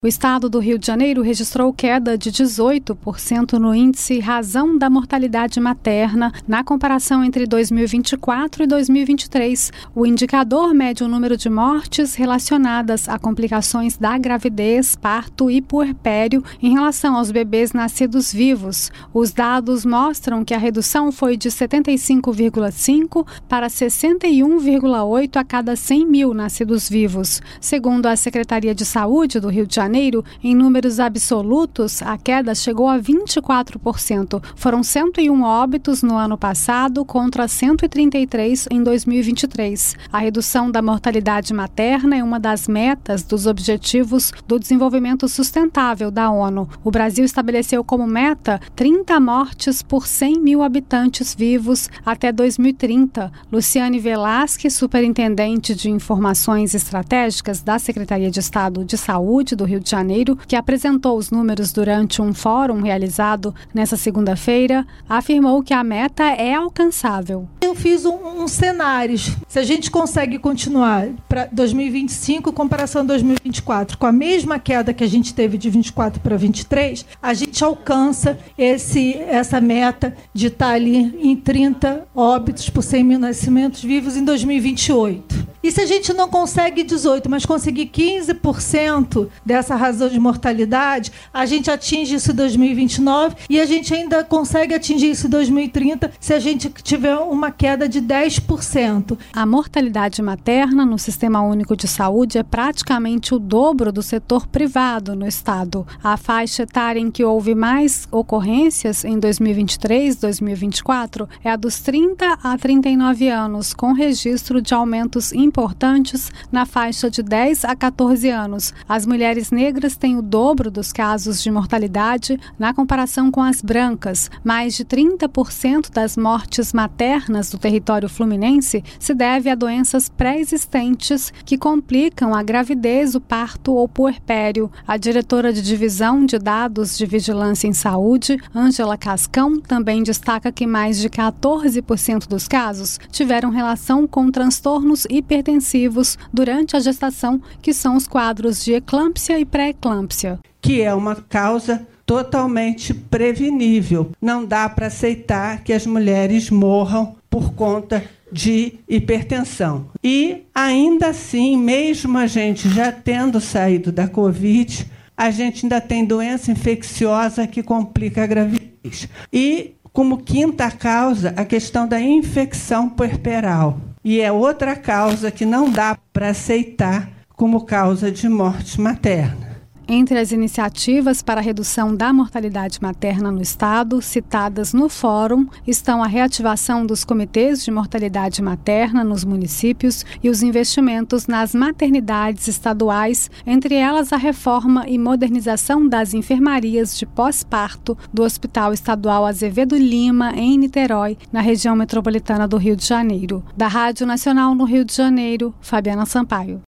O estado do Rio de Janeiro registrou queda de 18% no índice razão da mortalidade materna na comparação entre 2024 e 2023. O indicador mede o número de mortes relacionadas a complicações da gravidez, parto e puerpério em relação aos bebês nascidos vivos. Os dados mostram que a redução foi de 75,5 para 61,8 a cada 100 mil nascidos vivos. Segundo a Secretaria de Saúde do Rio de Janeiro, em números absolutos, a queda chegou a 24%. Foram 101 óbitos no ano passado contra 133 em 2023. A redução da mortalidade materna é uma das metas dos Objetivos do Desenvolvimento Sustentável da ONU. O Brasil estabeleceu como meta 30 mortes por 100 mil habitantes vivos até 2030. Luciane Velasquez, superintendente de Informações Estratégicas da Secretaria de Estado de Saúde do Rio de Janeiro, que apresentou os números durante um fórum realizado nesta segunda-feira, afirmou que a meta é alcançável. Eu fiz um cenário. Se a gente consegue continuar para 2025, em comparação a 2024, com a mesma queda que a gente teve de 24 para 23, a gente alcança essa meta de estar ali em 30 óbitos por 100 mil nascimentos vivos em 2028. E se a gente não consegue 18, mas conseguir 15% dessa razão de mortalidade, a gente atinge isso em 2029 e a gente ainda consegue atingir isso em 2030 se a gente tiver uma queda de 10%. A mortalidade materna no Sistema Único de Saúde é praticamente o dobro do setor privado no estado. A faixa etária em que houve mais ocorrências em 2023 e 2024 é a dos 30 a 39 anos, com registro de aumentos importantes na faixa de 10 a 14 anos. As mulheres negras têm o dobro dos casos de mortalidade na comparação com as brancas. Mais de 30% das mortes maternas do território fluminense se deve a doenças pré-existentes que complicam a gravidez, o parto ou puerpério. A diretora de Divisão de Dados de Vigilância em Saúde, Ângela Cascão, também destaca que mais de 14% dos casos tiveram relação com transtornos hipertensivos durante a gestação, que são os quadros de eclâmpsia e pré-eclâmpsia. Que é uma causa totalmente prevenível. Não dá para aceitar que as mulheres morram por conta de hipertensão. E, ainda assim, mesmo a gente já tendo saído da Covid, a gente ainda tem doença infecciosa que complica a gravidez. E, como quinta causa, a questão da infecção puerperal. E é outra causa que não dá para aceitar como causa de morte materna. Entre as iniciativas para a redução da mortalidade materna no estado, citadas no fórum, estão a reativação dos comitês de mortalidade materna nos municípios e os investimentos nas maternidades estaduais, entre elas a reforma e modernização das enfermarias de pós-parto do Hospital Estadual Azevedo Lima, em Niterói, na região metropolitana do Rio de Janeiro. Da Rádio Nacional no Rio de Janeiro, Fabiana Sampaio.